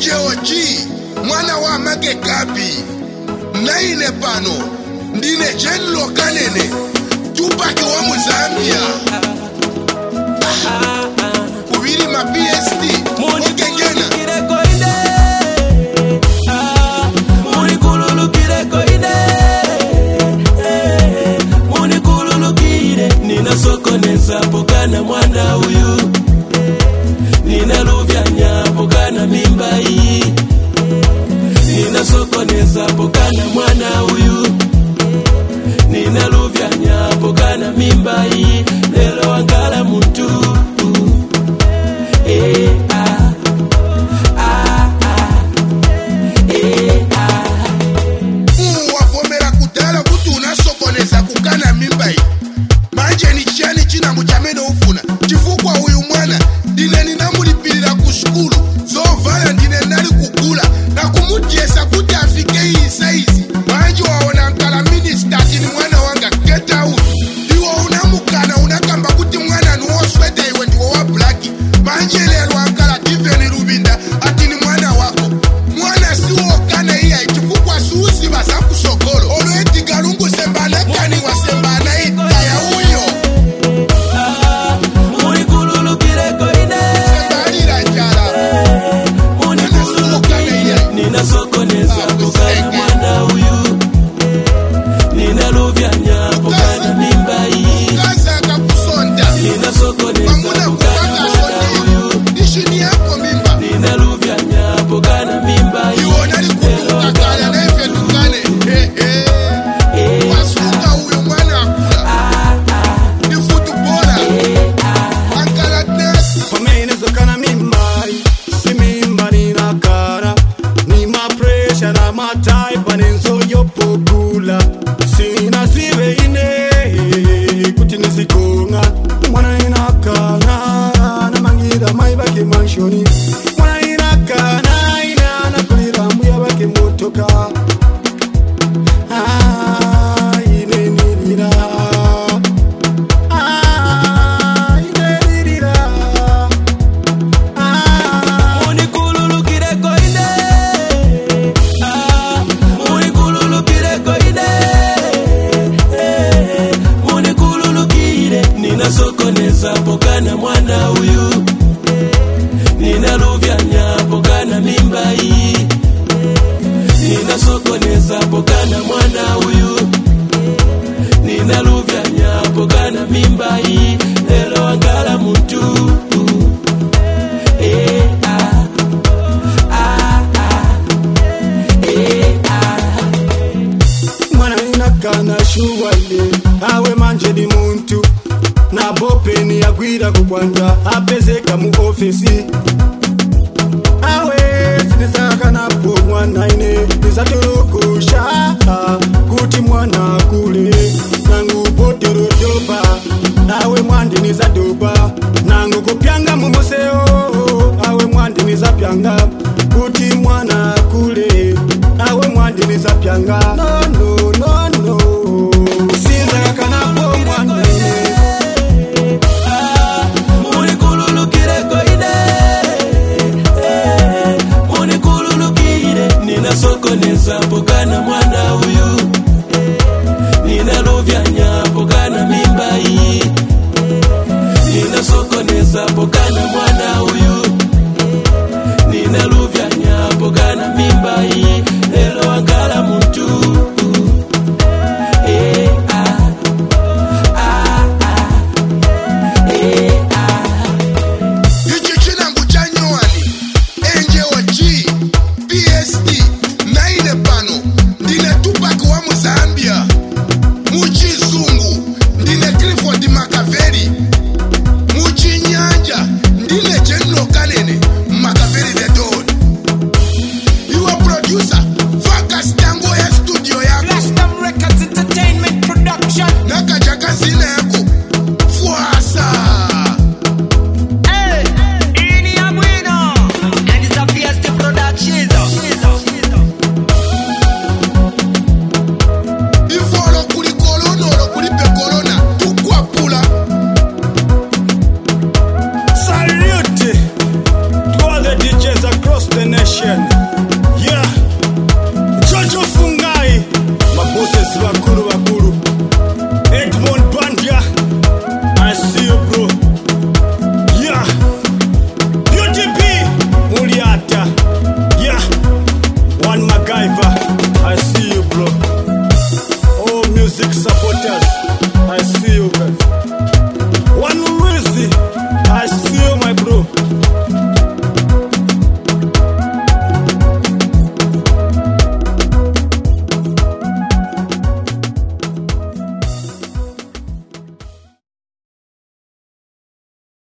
Oji mwana wa Make Gabi naine pano ndine Jenlo Kanene Tupac wa Muzambia Kubiri ma PST Okengena Muni kululukire koide Muni kululukire Nina sokoneza pokana mwana uyu Nina luvyanya pokana mimba hii Nina sokoneza pokana mwana uyu Nina luvyanya pokana mimba hii Lelo angala muntu Wafomera kutala kuti unasokoneza kukana mimba hii Manje ni chani china muchameno ufuna Chifukwa uyu mwana Dine ninamulipilira kuskulu Zovala ndine nali kukula Na kumutiesa kuti afike hii saizi Manje waona mkala minister Tini mwana wanga get out Diwa unamukana unakamba kuti mwana nuo sweta iwe ndiwo wa blaki Manje lelo ankala Tiveni Rubinda Atini mwana wako Mwana siwo kane hii Chifukwa suusi basa kusokolo Olo eti galungu sembana kani wa sembana ita ya uyo Muni kululukire koide Sembalira jala Muni kululukire Nina sokoneza pokana mwana uyu Nina luvyanya pokana mimba hii Kaza kakusonda Nina sokoneza Mamuna pokana mwana uyu Nishini yako mimba Nina luvyanya pokana mimba hii Iwona likutuka kala na efe tukane Wasuka uyo mwana akula Ni futu bora Ankala nasi Pamene zokana mimbai Si mimba nina kara Ni ma pressure na ma type Anenzo yopogula Sina sibe ine Kuti nisikonga Mwana ina kana Na mangira maibake manshoni Mwana ina kana Ina na kulira mbuya bake motoka Ine nirira Ine nirira Muni kululukire koide Muni kululukire koide Muni kululukire Nina sokoneza pokana mwana uyu Nina luvyanya pokana mimba hii Nina sokoneza pokana mwana uyu Nina luvyanya pokana mimba hii Lelo angala muntu Mwana inakana shuwale awe manje ni muntu na bopeni yagwira kubwanja apezeka mu ofisi awe sinisaka na po mwana ine nisatorokusha kuti mwana kule nangu potero doba awe mwandi nizadoba nangu kupyanga mumuseo awe mwandi nizapyanga kuti mwana kule awe mwandi nizapyanga no no no no sinzaka na po mwana Muni kululukire koide Muni kululukire Nina sokoneza pokana mwana uyu Nina luvyanya pokana mimba hii Nina sokoneza pokana mwana uyu Nina luvyanya pokana mimba hii Lelo angala muntu Nation.